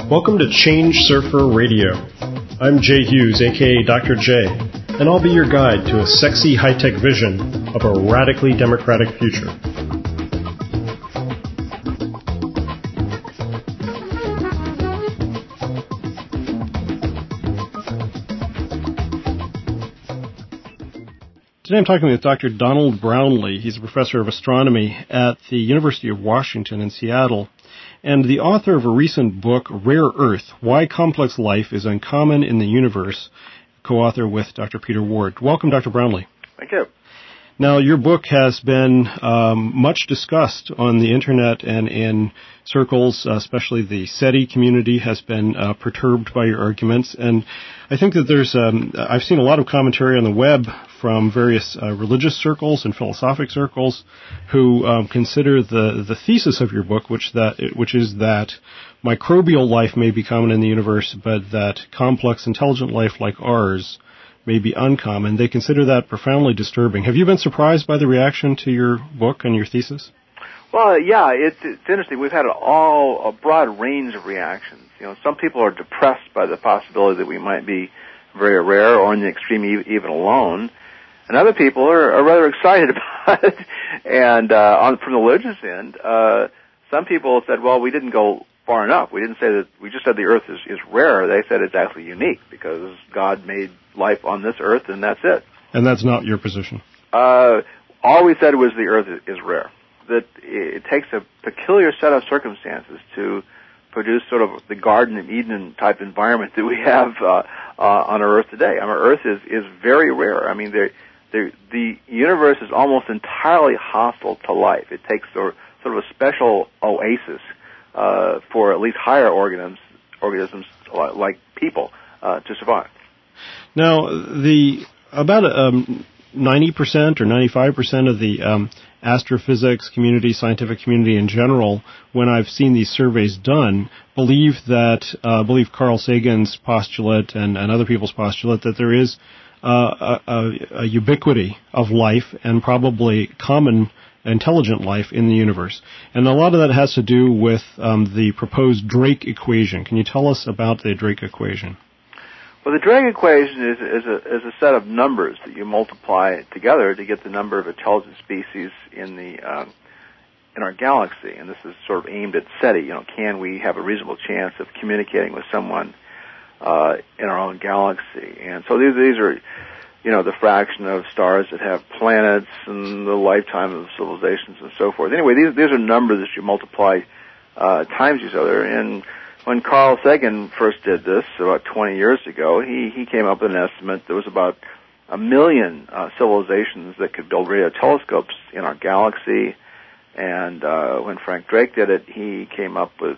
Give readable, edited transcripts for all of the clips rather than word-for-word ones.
Welcome to Change Surfer Radio. I'm Jay Hughes, aka Dr. J, and I'll be your guide to a sexy high-tech vision of a radically democratic future. Today I'm talking with Dr. Donald Brownlee. He's a professor of astronomy at the University of Washington in Seattle, and the author of a recent book, Rare Earth, Why Complex Life is Uncommon in the Universe, co-author with Dr. Peter Ward. Welcome, Dr. Brownlee. Thank you. Now, your book has been much discussed on the Internet and in circles, especially the SETI community has been perturbed by your arguments. And I think that there's, I've seen a lot of commentary on the web from various religious circles and philosophic circles who consider the thesis of your book, which is that microbial life may be common in the universe, but that complex, intelligent life like ours may be uncommon. They consider that profoundly disturbing. Have you been surprised by the reaction to your book and your thesis? Well, yeah, it's interesting. We've had a broad range of reactions. You know, some people are depressed by the possibility that we might be very rare or in the extreme even alone, and other people are rather excited about it. And from the religious end, some people said, well, we didn't go far enough. We didn't say that, we just said the Earth is rare. They said it's actually unique because God made life on this Earth, and that's it. And that's not your position? All we said was the Earth is rare. That it takes a peculiar set of circumstances to produce sort of the Garden of Eden type environment that we have on our Earth today. I mean, our Earth is very rare. I mean, the universe is almost entirely hostile to life. It takes sort of a special oasis for at least higher organisms like people to survive. Now, about 90% or 95% of the astrophysics community, scientific community in general, when I've seen these surveys done, believe Carl Sagan's postulate and other people's postulate that there is a ubiquity of life and probably common intelligent life in the universe. And a lot of that has to do with the proposed Drake equation. Can you tell us about the Drake equation? Well, the Drake equation is a set of numbers that you multiply together to get the number of intelligent species in our galaxy. And this is sort of aimed at SETI. You know, can we have a reasonable chance of communicating with someone in our own galaxy? And so these are, you know, the fraction of stars that have planets and the lifetime of civilizations and so forth. Anyway, these are numbers that you multiply times each other. And when Carl Sagan first did this about 20 years ago, he came up with an estimate. There was about 1 million civilizations that could build radio telescopes in our galaxy. And when Frank Drake did it, he came up with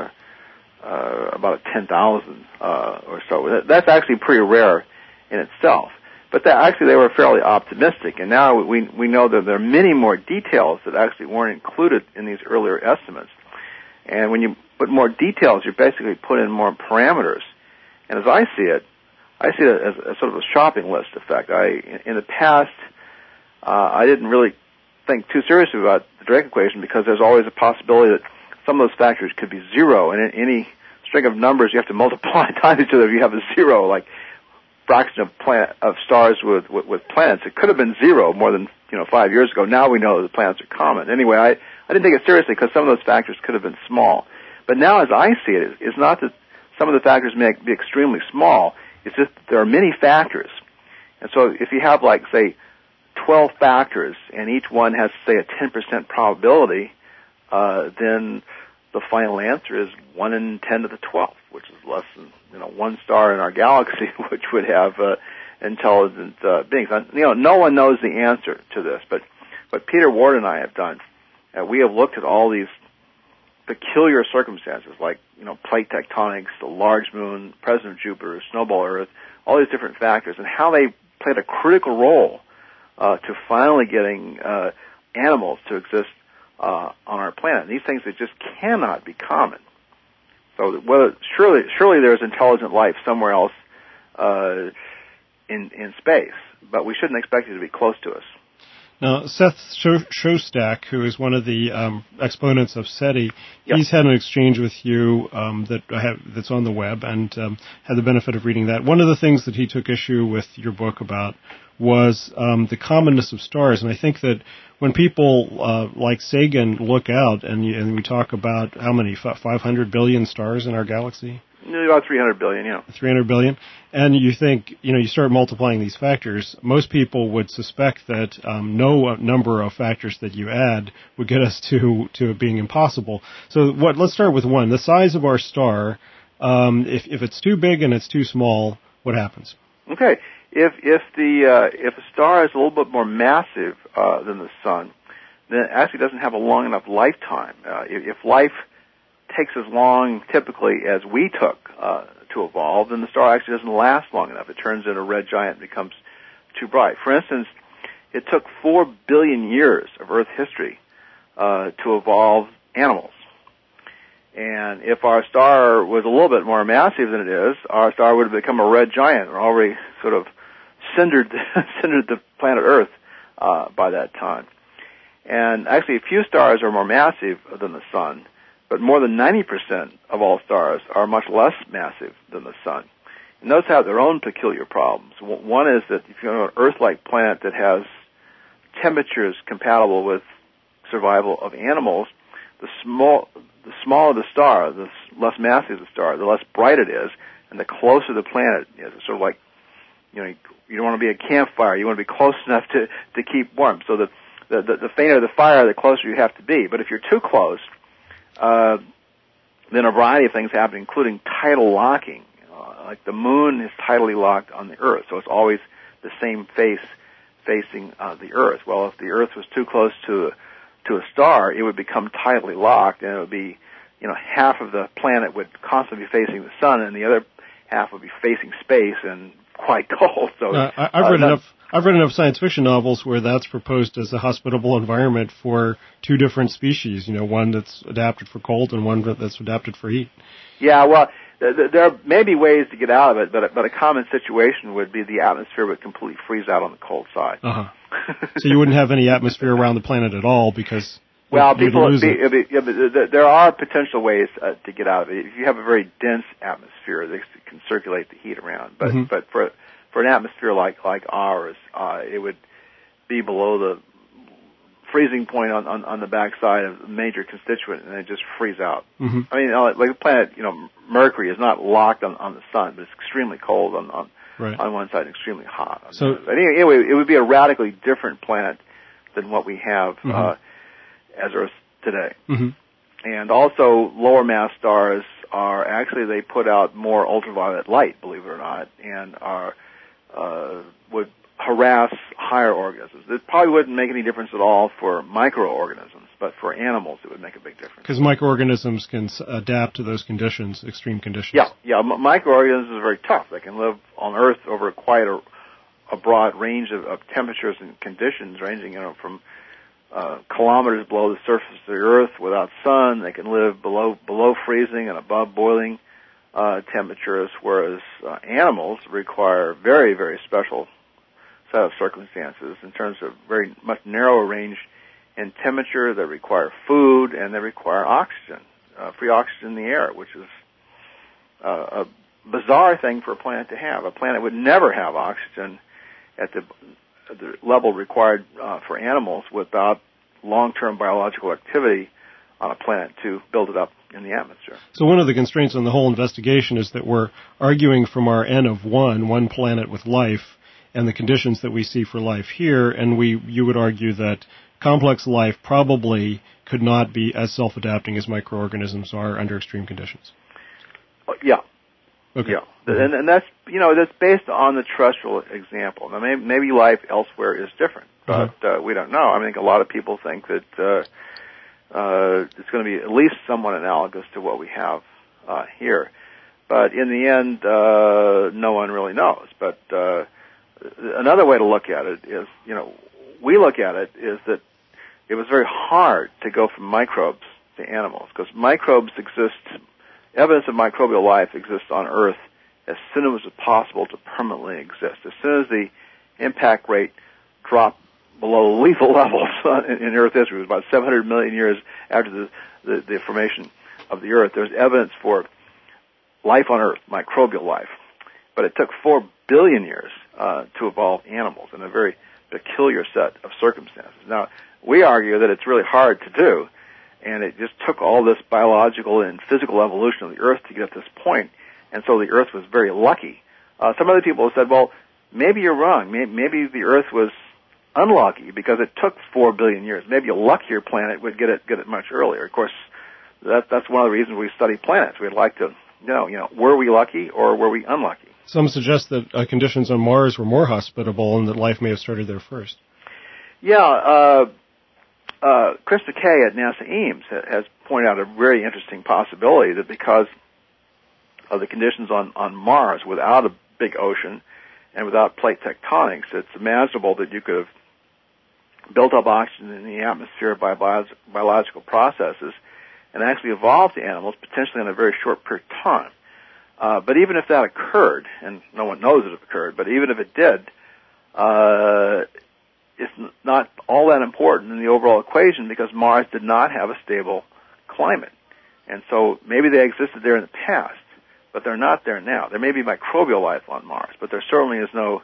about 10,000 or so. That's actually pretty rare in itself. But they were fairly optimistic. And now we know that there are many more details that actually weren't included in these earlier estimates. And when you put more details, you basically put in more parameters. And as I see it as a sort of a shopping list effect. In the past, I didn't really think too seriously about the Drake equation because there's always a possibility that some of those factors could be zero. And in any string of numbers, you have to multiply times each other if you have a zero, like fraction of stars with planets. It could have been zero more than 5 years ago. Now we know that the planets are common. Anyway, I didn't take it seriously because some of those factors could have been small. But now, as I see it, it's not that some of the factors may be extremely small. It's just that there are many factors. And so if you have, like, say, 12 factors and each one has, say, a 10% probability, then the final answer is 1 in 10 to the 12th, which is less than one star in our galaxy, which would have intelligent beings. No one knows the answer to this, but what Peter Ward and I have done, we have looked at all these peculiar circumstances, like plate tectonics, the large moon, presence of Jupiter, snowball Earth, all these different factors, and how they played a critical role to finally getting animals to exist on our planet. And these things that just cannot be common. So surely there's intelligent life somewhere else in space, but we shouldn't expect it to be close to us. Now, Seth Shostak, who is one of the exponents of SETI, Yep. he's had an exchange with you that's on the web, and had the benefit of reading that. One of the things that he took issue with your book about was the commonness of stars, and I think that when people like Sagan look out, and we talk about how many, 500 billion stars in our galaxy? About 300 billion, yeah. 300 billion. And you think, you start multiplying these factors, most people would suspect that no number of factors that you add would get us to it being impossible. So let's start with one. The size of our star, if it's too big and it's too small, what happens? Okay. If a star is a little bit more massive than the sun, then it actually doesn't have a long enough lifetime. If life takes as long typically as we took to evolve, then the star actually doesn't last long enough. It turns into a red giant and becomes too bright. For instance, it took 4 billion years of Earth history to evolve animals. And if our star was a little bit more massive than it is, our star would have become a red giant, or already sort of cindered the planet Earth by that time. And actually, few stars are more massive than the sun, but more than 90% of all stars are much less massive than the sun. And those have their own peculiar problems. One is that if you're on an Earth-like planet that has temperatures compatible with survival of animals, the smaller the star, the less massive the star, the less bright it is, and the closer the planet is. It's sort of like, you don't want to be a campfire. You want to be close enough to keep warm. So the fainter the fire, the closer you have to be. But if you're too close, then a variety of things happen, including tidal locking. Like the moon is tidally locked on the Earth, so it's always the same face facing the Earth. Well, if the Earth was too close to a star, it would become tidally locked, and it would be, half of the planet would constantly be facing the sun, and the other half would be facing space and quite cold. So I've read enough science fiction novels where that's proposed as a hospitable environment for two different species, one that's adapted for cold and one that's adapted for heat. Yeah, well, there may be ways to get out of it, but a common situation would be the atmosphere would completely freeze out on the cold side. Uh-huh. So you wouldn't have any atmosphere around the planet at all because there are potential ways to get out of it. If you have a very dense atmosphere, they can circulate the heat around. But for an atmosphere like ours, it would be below the freezing point on the backside of a major constituent, and it just freeze out. Mm-hmm. I mean, like the planet, Mercury is not locked on the sun, but it's extremely cold on one side and extremely hot. So anyway, it would be a radically different planet than what we have as Earth today. Mm-hmm. And also, lower mass stars they put out more ultraviolet light, believe it or not, and would harass higher organisms. It probably wouldn't make any difference at all for microorganisms, but for animals it would make a big difference. Because microorganisms can adapt to those conditions, extreme conditions. Yeah. Microorganisms are very tough. They can live on Earth over quite a broad range of temperatures and conditions, ranging from kilometers below the surface of the Earth without sun. They can live below freezing and above boiling temperatures, whereas animals require very, very special set of circumstances in terms of very much narrower range in temperature. They require food, and they require oxygen, free oxygen in the air, which is a bizarre thing for a planet to have. A planet would never have oxygen at the level required for animals without long-term biological activity on a planet to build it up in the atmosphere. So one of the constraints on the whole investigation is that we're arguing from our N of one planet with life, and the conditions that we see for life here, and you would argue that complex life probably could not be as self-adapting as microorganisms are under extreme conditions. Yeah. Okay. Yeah. And that's based on the terrestrial example. Now, maybe life elsewhere is different, but we don't know. I think a lot of people think that it's going to be at least somewhat analogous to what we have here. But in the end, no one really knows. But another way to look at it is, we look at it is that it was very hard to go from microbes to animals, because evidence of microbial life exists on Earth as soon as it's possible to permanently exist. As soon as the impact rate dropped below lethal levels in Earth history. It was about 700 million years after the formation of the Earth. There's evidence for life on Earth, microbial life. But it took 4 billion years to evolve animals in a very peculiar set of circumstances. Now, we argue that it's really hard to do, and it just took all this biological and physical evolution of the Earth to get to this point, and so the Earth was very lucky. Some other people have said, well, maybe you're wrong. Maybe the Earth was unlucky because it took 4 billion years. Maybe a luckier planet would get it much earlier. Of course, that's one of the reasons we study planets. We'd like to know, were we lucky or were we unlucky? Some suggest that conditions on Mars were more hospitable and that life may have started there first. Yeah, Chris McKay at NASA Ames has pointed out a very interesting possibility that because of the conditions on Mars without a big ocean and without plate tectonics, it's imaginable that you could have built up oxygen in the atmosphere by biological processes and actually evolved the animals potentially in a very short period of time. But even if that occurred, and no one knows it occurred, but even if it did, it's not all that important in the overall equation because Mars did not have a stable climate. And so maybe they existed there in the past, but they're not there now. There may be microbial life on Mars, but there certainly is no,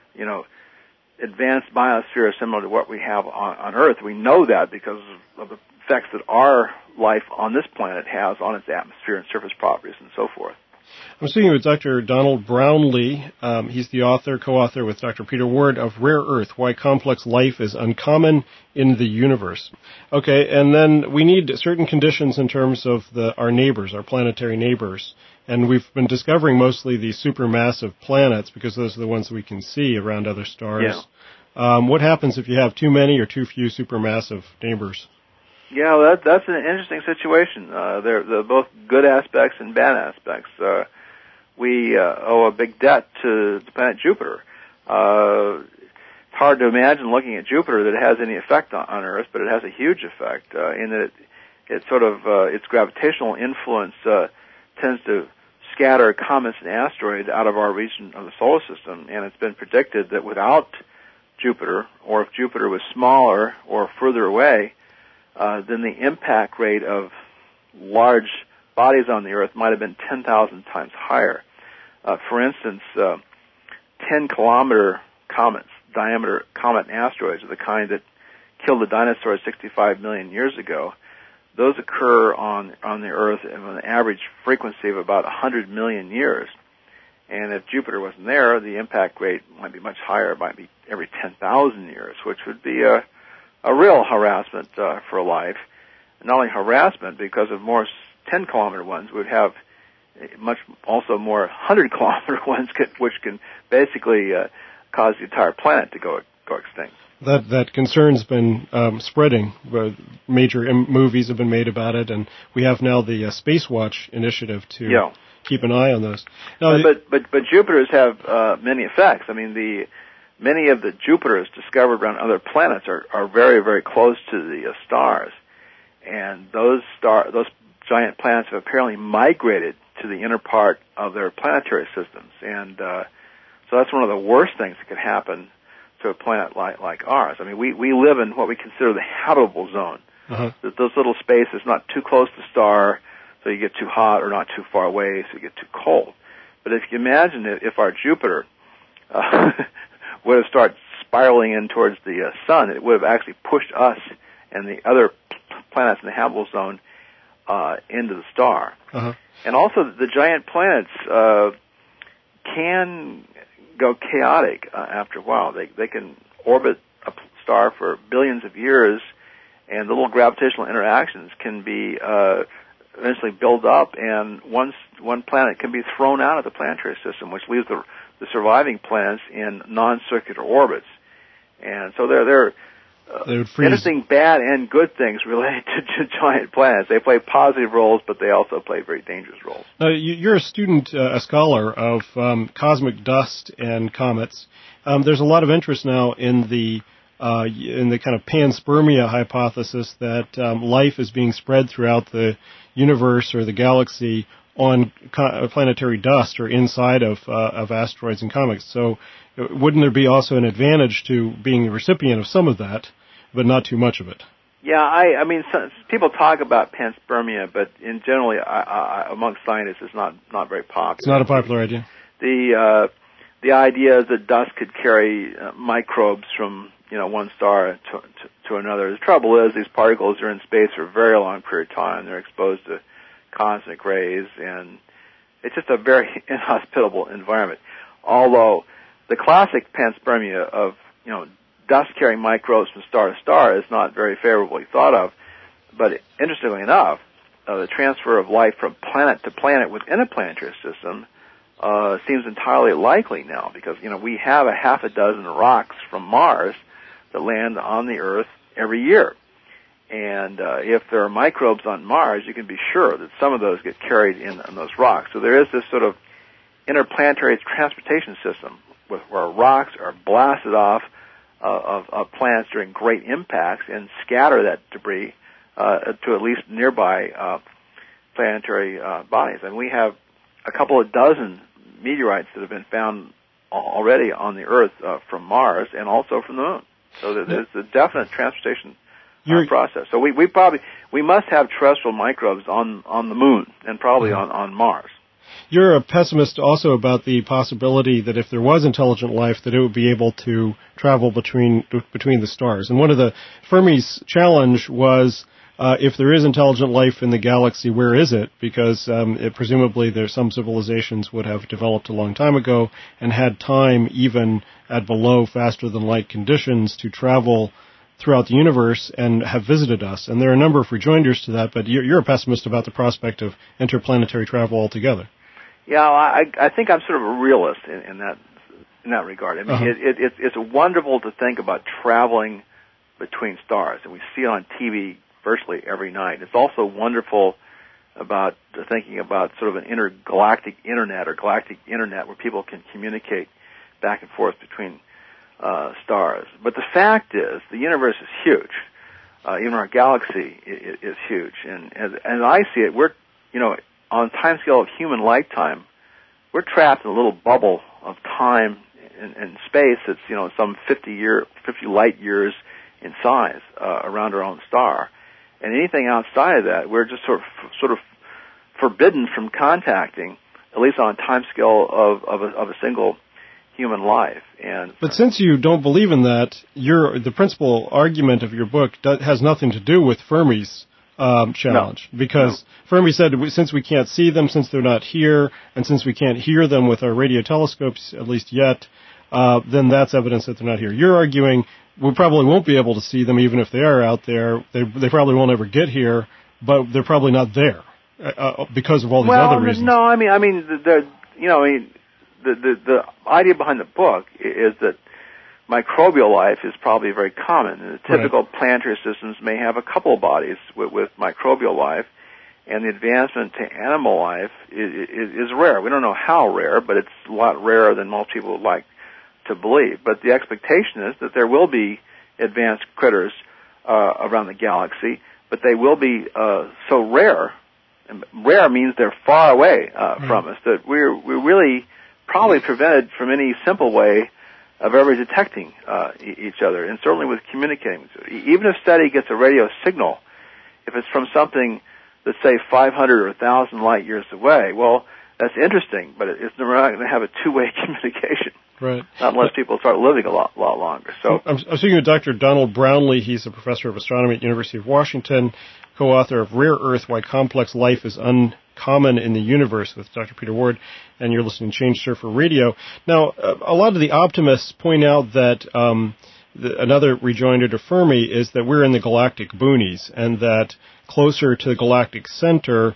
advanced biosphere similar to what we have on Earth. We know that because of the effects that our life on this planet has on its atmosphere and surface properties and so forth. I'm speaking with Dr. Donald Brownlee. He's the co-author with Dr. Peter Ward of Rare Earth, Why Complex Life is Uncommon in the Universe. Okay, and then we need certain conditions in terms of our neighbors, our planetary neighbors. And we've been discovering mostly these supermassive planets because those are the ones we can see around other stars. Yeah. What happens if you have too many or too few supermassive neighbors? Yeah, well, that's an interesting situation. They're both good aspects and bad aspects. We owe a big debt to the planet Jupiter. It's hard to imagine looking at Jupiter that it has any effect on Earth, but it has a huge effect in that it sort of its gravitational influence tends to scatter comets and asteroids out of our region of the solar system, and it's been predicted that without Jupiter, or if Jupiter was smaller or further away, then the impact rate of large bodies on the Earth might have been 10,000 times higher. For instance, 10-kilometer comets, diameter comet and asteroids, are the kind that killed the dinosaurs 65 million years ago. Those occur on the Earth at an average frequency of about 100 million years. And if Jupiter wasn't there, the impact rate might be much higher. It might be every 10,000 years, which would be a real harassment for life. Not only harassment, because of more 10-kilometer ones, we'd have much also more 100-kilometer ones, which can basically cause the entire planet to go extinct. That concern's been spreading. Major movies have been made about it, and we have now the Space Watch initiative to keep an eye on those. Now, but Jupiters have many effects. I mean, many of the Jupiters discovered around other planets are very, very close to the stars, and those giant planets have apparently migrated to the inner part of their planetary systems, and so that's one of the worst things that could happen to a planet like ours. I mean, we live in what we consider the habitable zone. Uh-huh. Those little spaces, not too close to the star, so you get too hot, or not too far away, so you get too cold. But if you imagine if our Jupiter would have started spiraling in towards the sun, it would have actually pushed us and the other planets in the habitable zone into the star. Uh-huh. And also, the giant planets can go chaotic after a while. They can orbit a star for billions of years, and the little gravitational interactions can be eventually build up, and one planet can be thrown out of the planetary system, which leaves the surviving planets in non-circular orbits. And so they're interesting bad and good things related to giant planets. They play positive roles, but they also play very dangerous roles. Now, you're a student, a scholar of cosmic dust and comets. There's a lot of interest now in the kind of panspermia hypothesis that life is being spread throughout the universe or the galaxy on planetary dust or inside of asteroids and comets. So wouldn't there be also an advantage to being the recipient of some of that, but not too much of it? Yeah, I mean, people talk about panspermia, but in generally, amongst scientists, it's not very popular. It's not a popular idea. The idea is that dust could carry microbes from one star to another. The trouble is these particles are in space for a very long period of time. They're exposed to cosmic rays, and it's just a very inhospitable environment. Although the classic panspermia of dust carrying microbes from star to star is not very favorably thought of, but interestingly enough, the transfer of life from planet to planet within a planetary system seems entirely likely now, because we have a half a dozen rocks from Mars that land on the Earth every year. And if there are microbes on Mars, you can be sure that some of those get carried in those rocks. So there is this sort of interplanetary transportation system where rocks are blasted off of planets during great impacts and scatter that debris to at least nearby planetary bodies. And we have a couple of dozen meteorites that have been found already on the Earth from Mars and also from the Moon. So there's a definite transportation process. So we must have terrestrial microbes on the Moon and probably on Mars. You're a pessimist also about the possibility that if there was intelligent life, that it would be able to travel between the stars. And one of the Fermi's challenge was, if there is intelligent life in the galaxy, where is it? Because presumably some civilizations would have developed a long time ago and had time, even at below faster-than-light conditions, to travel throughout the universe and have visited us. And there are a number of rejoinders to that, but you're a pessimist about the prospect of interplanetary travel altogether. Yeah, I think I'm sort of a realist in that regard. I mean, it's wonderful to think about traveling between stars, and we see it on TV virtually every night. It's also wonderful about thinking about sort of an intergalactic internet or galactic internet where people can communicate back and forth between stars. But the fact is, the universe is huge. Even our galaxy is huge, and as I see it, we're on the time scale of human lifetime, we're trapped in a little bubble of time and space that's some 50 light years in size around our own star. And anything outside of that, we're just sort of forbidden from contacting, at least on a time scale of a single human life. But since you don't believe in that, the principal argument of your book has nothing to do with Fermi's challenge. No. Because Fermi said, since we can't see them, since they're not here, and since we can't hear them with our radio telescopes, at least yet, then that's evidence that they're not here. You're arguing we probably won't be able to see them even if they are out there. They probably won't ever get here, but they're probably not there because of all these other reasons. No, I mean, the idea behind the book is that microbial life is probably very common. And the typical planetary systems may have a couple of bodies with microbial life, and the advancement to animal life is rare. We don't know how rare, but it's a lot rarer than most people would like to believe. But the expectation is that there will be advanced critters around the galaxy, but they will be so rare. And rare means they're far away from us, that we're really probably prevented from any simple way of ever detecting each other, and certainly with communicating. Even if SETI gets a radio signal, if it's from something that's, say, 500 or 1,000 light years away, well, that's interesting, but we're not going to have a two-way communication. Right. Not unless people start living a lot longer. So I'm speaking with Dr. Donald Brownlee. He's a professor of astronomy at the University of Washington, co-author of Rare Earth, Why Complex Life is Uncommon in the Universe with Dr. Peter Ward, and you're listening to Change Surfer Radio. Now, a lot of the optimists point out that another rejoinder to Fermi is that we're in the galactic boonies, and that closer to the galactic center,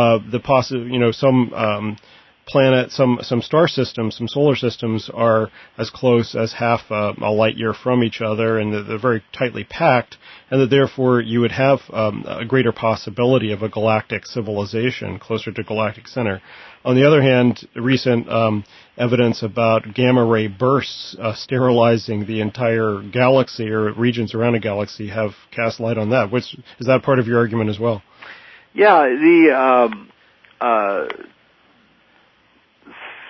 some planet, some star systems, some solar systems are as close as half a light year from each other, and they're very tightly packed, and that therefore you would have a greater possibility of a galactic civilization closer to galactic center. On the other hand, recent evidence about gamma ray bursts sterilizing the entire galaxy or regions around a galaxy have cast light on that. Is that part of your argument as well? Yeah,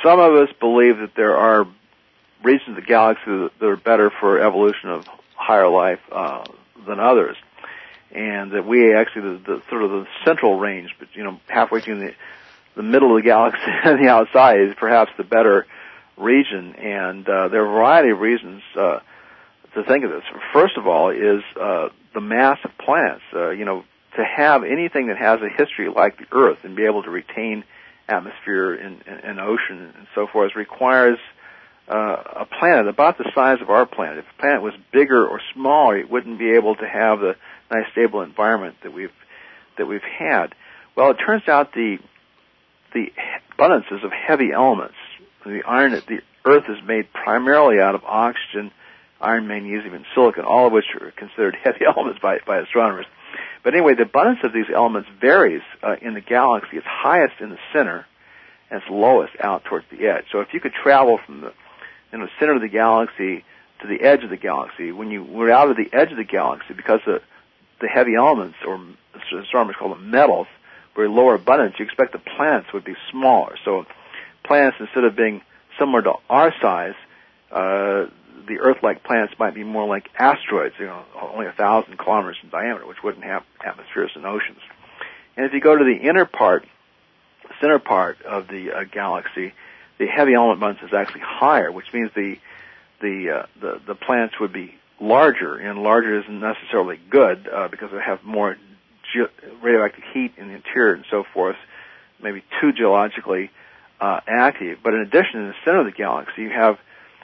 some of us believe that there are regions of the galaxy that are better for evolution of higher life than others, and that we actually the sort of the central range, but halfway between the middle of the galaxy and the outside is perhaps the better region. And there are a variety of reasons to think of this. First of all is the mass of planets. To have anything that has a history like the Earth and be able to retain atmosphere and ocean and so forth requires a planet about the size of our planet. If the planet was bigger or smaller, it wouldn't be able to have the nice stable environment that we've had. Well, it turns out the abundances of heavy elements, the Earth is made primarily out of oxygen, iron, magnesium, and silicon, all of which are considered heavy elements by astronomers. But anyway, the abundance of these elements varies in the galaxy. It's highest in the center, and it's lowest out towards the edge. So if you could travel from the center of the galaxy to the edge of the galaxy, when you were out of the edge of the galaxy, because the heavy elements, or astronomers call them metals, were lower abundance, you expect the planets would be smaller. So planets, instead of being similar to our size, the Earth-like planets might be more like asteroids, only 1,000 kilometers in diameter, which wouldn't have atmospheres and oceans. And if you go to the center part of the galaxy, the heavy element abundance is actually higher, which means the planets would be larger, and larger isn't necessarily good because they have more radioactive heat in the interior and so forth, maybe too geologically active. But in addition, in the center of the galaxy, you have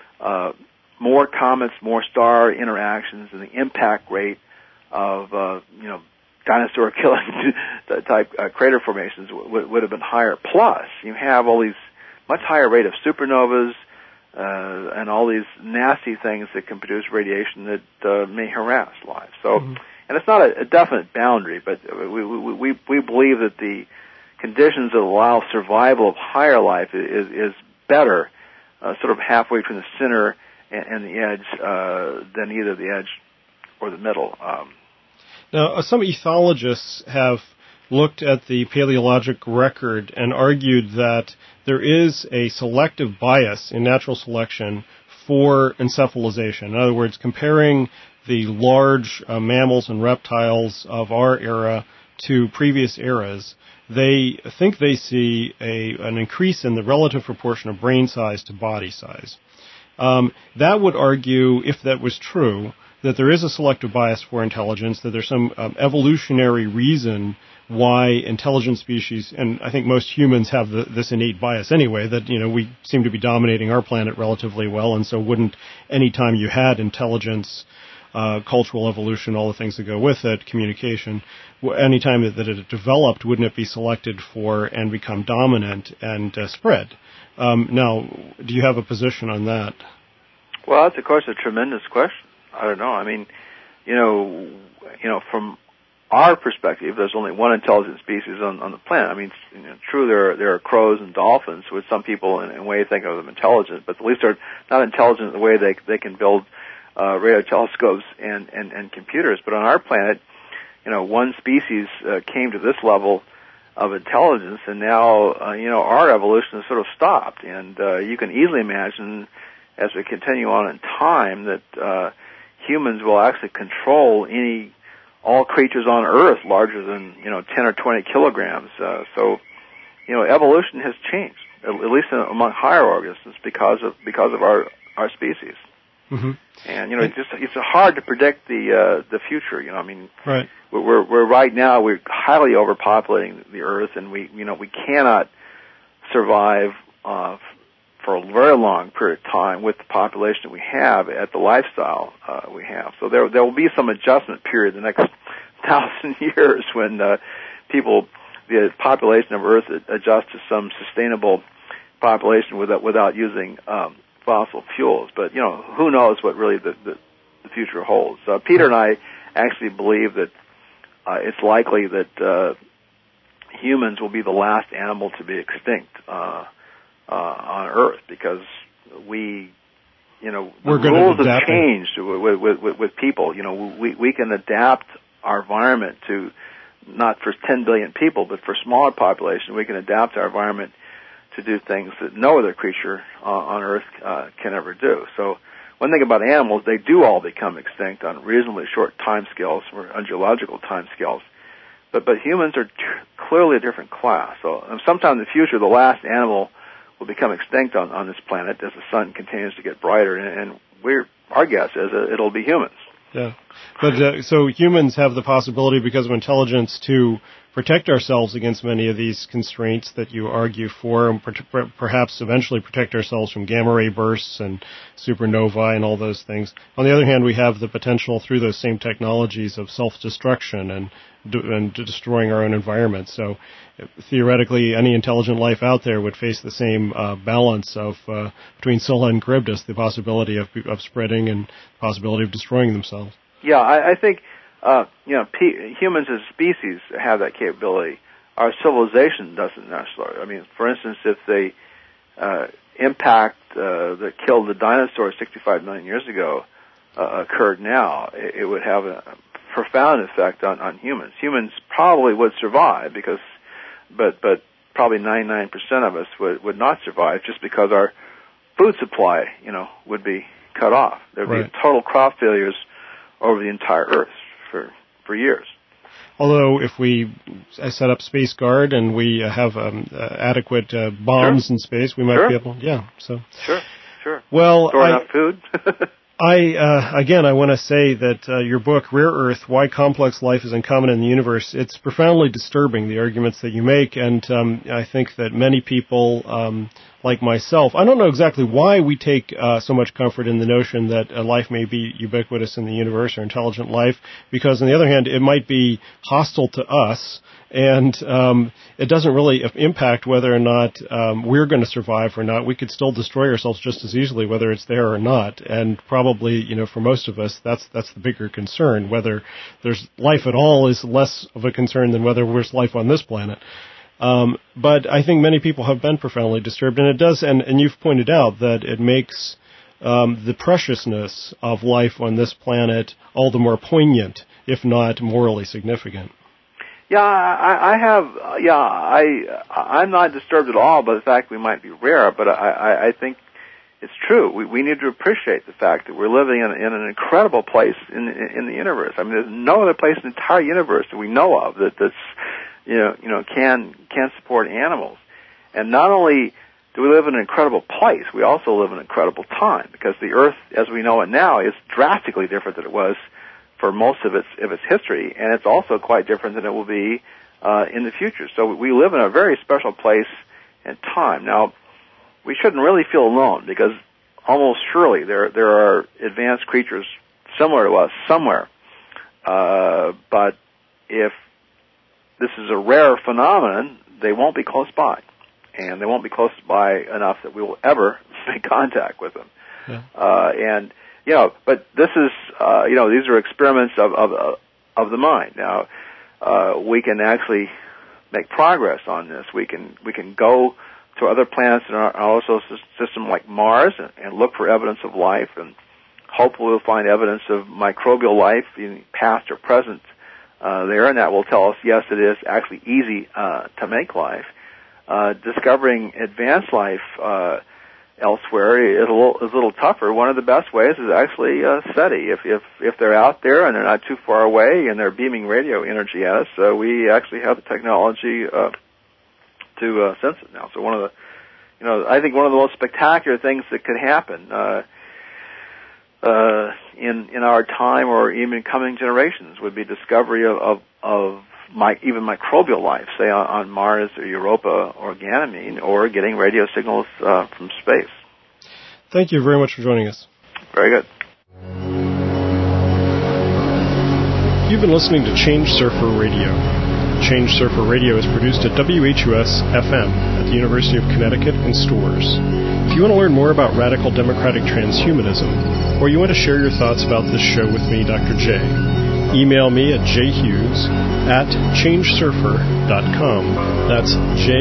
more comets, more star interactions, and the impact rate of dinosaur killing type crater formations would have been higher. Plus, you have all these much higher rate of supernovas and all these nasty things that can produce radiation that may harass life. So, and it's not a definite boundary, but we believe that the conditions that allow survival of higher life is better, sort of halfway between the center and the edge than either the edge or the middle. Now, some ethologists have looked at the paleologic record and argued that there is a selective bias in natural selection for encephalization. In other words, comparing the large mammals and reptiles of our era to previous eras, they think they see an increase in the relative proportion of brain size to body size. That would argue, if that was true, that there is a selective bias for intelligence, that there's some evolutionary reason why intelligent species, and I think most humans have this innate bias anyway, that, we seem to be dominating our planet relatively well, and so wouldn't, any time you had intelligence, cultural evolution, all the things that go with it, communication, any time that it developed, wouldn't it be selected for and become dominant and spread? Now, do you have a position on that? Well, that's, of course, a tremendous question. I don't know. I mean, from our perspective, there's only one intelligent species on the planet. I mean, true, there are crows and dolphins, which some people in a way think of them intelligent, but at least they're not intelligent in the way they can build radio telescopes and computers. But on our planet, one species came to this level of intelligence, and now our evolution has sort of stopped. And you can easily imagine, as we continue on in time, that humans will actually control all creatures on Earth larger than 10 or 20 kilograms. So evolution has changed, at least among higher organisms, because of our species. Mm-hmm. And it's hard to predict the future. Right. We're right now we're highly overpopulating the Earth, and we cannot survive for a very long period of time with the population that we have at the lifestyle we have. So there will be some adjustment period the next 1,000 years when the population of Earth adjusts to some sustainable population without using fossil fuels. But who knows what really the future holds. Peter and I actually believe that it's likely that humans will be the last animal to be extinct on Earth, because the rules have changed with people. We can adapt our environment to, not for 10 billion people, but for smaller population, we can adapt our environment to do things that no other creature on Earth can ever do. So one thing about animals, they do all become extinct on reasonably short time scales, or on geological time scales. But humans are clearly a different class. So sometime in the future, the last animal will become extinct on this planet as the sun continues to get brighter, and our guess is it'll be humans. Yeah, but so humans have the possibility, because of intelligence, to protect ourselves against many of these constraints that you argue for, and perhaps eventually protect ourselves from gamma ray bursts and supernovae and all those things. On the other hand, we have the potential through those same technologies of self-destruction and destroying our own environment. So theoretically, any intelligent life out there would face the same balance of between Scylla and Charybdis, the possibility of spreading and the possibility of destroying themselves. Yeah, I think humans as species have that capability. Our civilization doesn't necessarily. I mean, for instance, if the impact that killed the dinosaurs 65 million years ago occurred now, it would have a profound effect on humans. Humans probably would survive but probably 99% of us would not survive, just because our food supply, would be cut off. There'd be total crop failures over the entire Earth for years. Although if we set up Space Guard and we have adequate bombs in space, we might be able. Yeah. So. Sure. Well, store enough food. I want to say that your book, Rare Earth, Why Complex Life is Uncommon in the Universe, it's profoundly disturbing, the arguments that you make, and I think that many people, like myself, I don't know exactly why we take so much comfort in the notion that life may be ubiquitous in the universe, or intelligent life, because on the other hand, it might be hostile to us, and it doesn't really impact whether or not we're going to survive or not. We could still destroy ourselves just as easily, whether it's there or not. And probably, for most of us, that's the bigger concern. Whether there's life at all is less of a concern than whether there's life on this planet. But I think many people have been profoundly disturbed, and it does. And you've pointed out that it makes the preciousness of life on this planet all the more poignant, if not morally significant. Yeah, I'm not disturbed at all by the fact we might be rare, but I think it's true. We need to appreciate the fact that we're living in an incredible place in the universe. I mean, there's no other place in the entire universe that we know of that's can support animals. And not only do we live in an incredible place, we also live in an incredible time, because the Earth, as we know it now, is drastically different than it was for most of its history, and it's also quite different than it will be in the future. So we live in a very special place and time. Now, we shouldn't really feel alone, because almost surely there are advanced creatures similar to us somewhere. But if this is a rare phenomenon, they won't be close by, and they won't be close by enough that we will ever make contact with them. Yeah. But this is, these are experiments of the mind. Now, we can actually make progress on this. We can go to other planets in our solar system like Mars and look for evidence of life, and hopefully we'll find evidence of microbial life, in past or present, there, and that will tell us, yes, it is actually easy to make life. Discovering advanced life elsewhere is a little tougher. One of the best ways is actually SETI. If they're out there and they're not too far away and they're beaming radio energy at us, we actually have the technology to sense it now. So I think one of the most spectacular things that could happen in our time, or even coming generations, would be discovery of even microbial life, say on Mars or Europa or Ganymede, or getting radio signals from space. Thank you very much for joining us. Very good. You've been listening to Change Surfer Radio. Change Surfer Radio is produced at WHUS-FM at the University of Connecticut in Storrs. If you want to learn more about radical democratic transhumanism, or you want to share your thoughts about this show with me, Dr. J, email me at jhughes@changesurfer.com. That's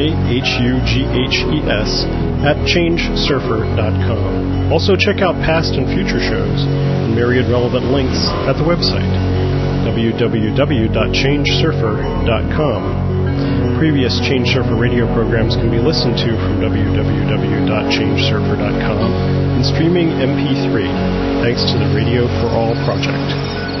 JHUGHES@changesurfer.com. Also check out past and future shows and myriad relevant links at the website, www.changesurfer.com. Previous Change Surfer radio programs can be listened to from www.changesurfer.com and streaming MP3, thanks to the Radio for All project.